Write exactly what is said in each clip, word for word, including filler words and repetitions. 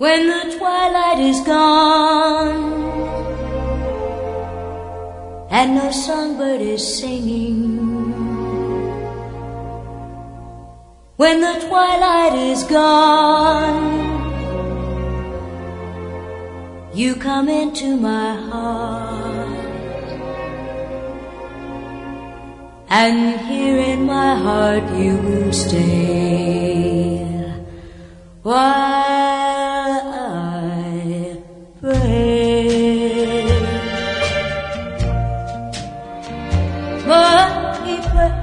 when the twilight is gone and no songbird is singing, when the twilight is gone, you come into my heart, and here in my heart you will stay while I pray. My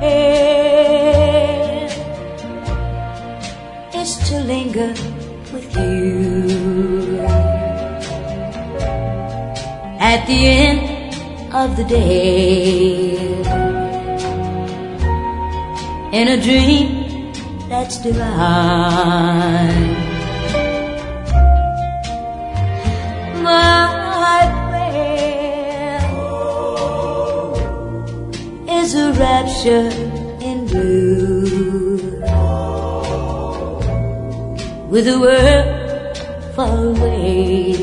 prayer is to linger with you at the end of the day, in a dream that's divine. My prayer is a rapture in blue, with the world far away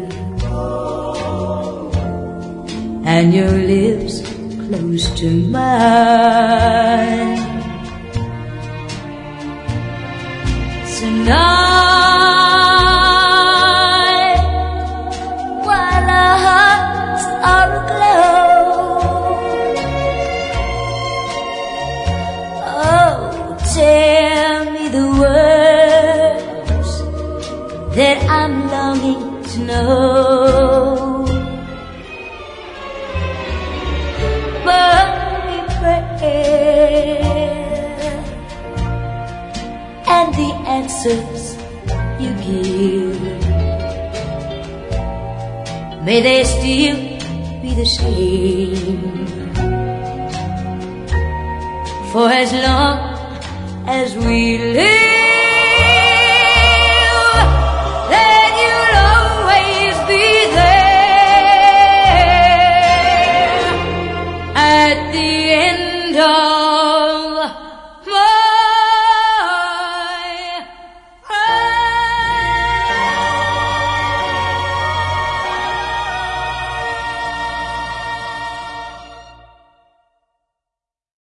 and your lips close to mine. Tonight, while our hearts are aglow, oh, tell me the words that I'm longing to know. But we pray, and the answers you give, may they still be the same. For as long as we live,